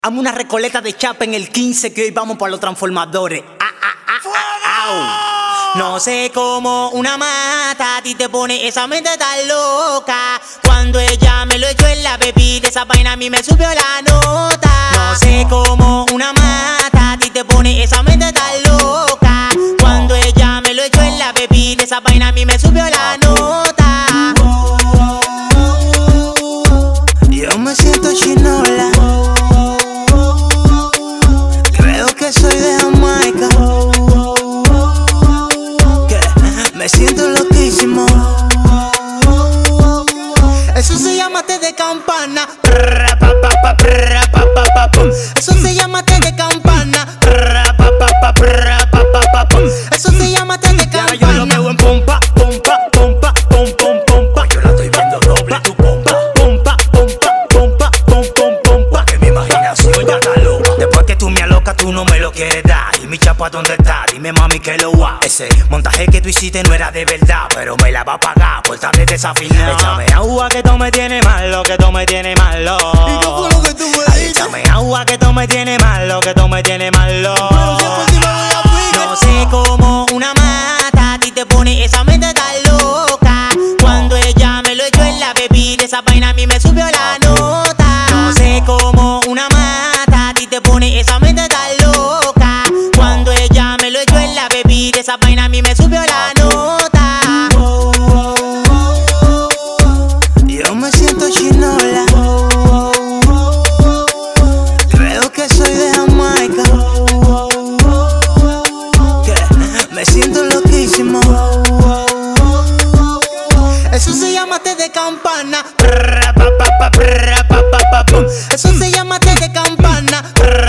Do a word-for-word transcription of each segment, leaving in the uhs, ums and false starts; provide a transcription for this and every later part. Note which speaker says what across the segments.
Speaker 1: Hazme una recoleta de chapa en el quince que hoy vamos para los transformadores. Ah, ah, ah, ah, ah. No sé cómo una mata a ti te pone esa mente tan loca. Cuando ella me lo echó en la bebida, esa vaina a mí me subió la nota. No sé cómo una mata a ti te pone esa mente tan loca. Cuando ella me lo echó en la bebida, esa vaina a mí me subió la nota. Yo me siento chinola. Soy de Jamaica, que me siento loquísimo. Eso se llama té de campana. Eso se llama té de campana. Eso se llama té de campana. Yo lo veo en pompa, pompa, pompa, pom, pom, pompa. Yo la estoy viendo doble tu pompa, pompa, pompa, pompa, pom, pom, pompa. Que mi imaginación ya está loca. Después que tú me alocas, tú no me lo quieres dar. Y mi chapa, ¿dónde está? Dime, mami, que lo va. Ese montaje que tú hiciste no era de verdad, pero me la va a pagar por tarde desafinada. Échame agua que tú me tienes malo, que tú me tienes malo.
Speaker 2: ¿Y qué fue lo que tú me dijiste?
Speaker 1: Échame agua que tú me tienes malo, que tú me tienes malo.
Speaker 2: Pero si es por ti me voy a pique.
Speaker 1: No sé cómo una mata a ti te pone esa mente tan loca. Cuando ella me lo echó en la bebida, esa vaina a mí me subió la nota. No sé cómo una mata a ti te pone esa mente tan loca. Cuando ella me lo echó en la bebida, esa vaina a mí me subió la nota. Yo me siento chinola. Creo que soy de Jamaica, que me siento loquísimo. Eso se llama té de campana. Eso se llama té de campana.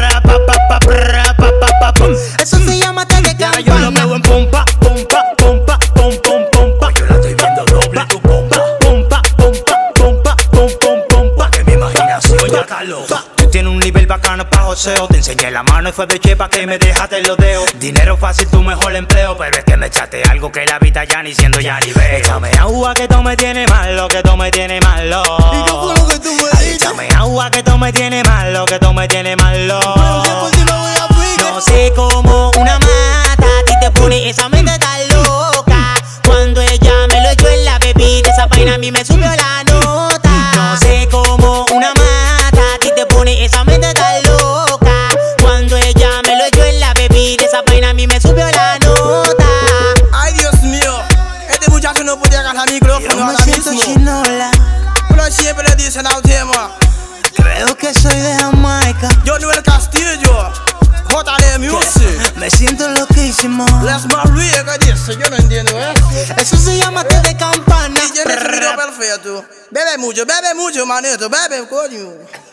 Speaker 1: Eso se llama té de campana. Yo lo veo en pompa, pompa, pompa, pom, pom, pompa. Yo la estoy viendo doble tu pompa, pompa, pompa, pompa, pom, pom, pompa. Que mi imaginación ya está loca. Tú tienes un nivel bacano pa' joseo. Te enseñé la mano y fue de chepa que me dejaste los dedos. Dinero fácil, tu mejor empleo. Pero es que me echaste algo que la vida ya ni siendo ya ni veo. Échame agua que tú me tienes malo, que tú me tienes malo.
Speaker 2: ¿Y qué fue lo que tú me dijiste?
Speaker 1: Échame agua que tú me tienes malo, que tú me tienes malo.
Speaker 2: Pero si es por ti me voy a pique.
Speaker 1: No sé cómo una mata a ti te pone esa mente tan loca. Cuando ella me lo echó en la bebida, esa vaina a mí me subió la nota. No sé cómo una mata a ti te pone esa mente tan loca. Cuando ella me lo echó en la bebida, esa vaina a mí me subió la nota.
Speaker 2: Ay, Dios mío, este muchacho no podía agarrar el micrófono
Speaker 1: Yo me
Speaker 2: ahora
Speaker 1: siento
Speaker 2: mismo.
Speaker 1: chinola.
Speaker 2: Pero siempre le dicen al tema.
Speaker 1: Creo que soy de Jamaica,
Speaker 2: Yo no el Castillo, J D Music.
Speaker 1: me siento loquísimo.
Speaker 2: Las María que dice, yo no entiendo eso.
Speaker 1: Eso se llama té de campana.
Speaker 2: Y tiene el sonido perfecto. Bebe mucho, bebe mucho, manito, bebe, coño.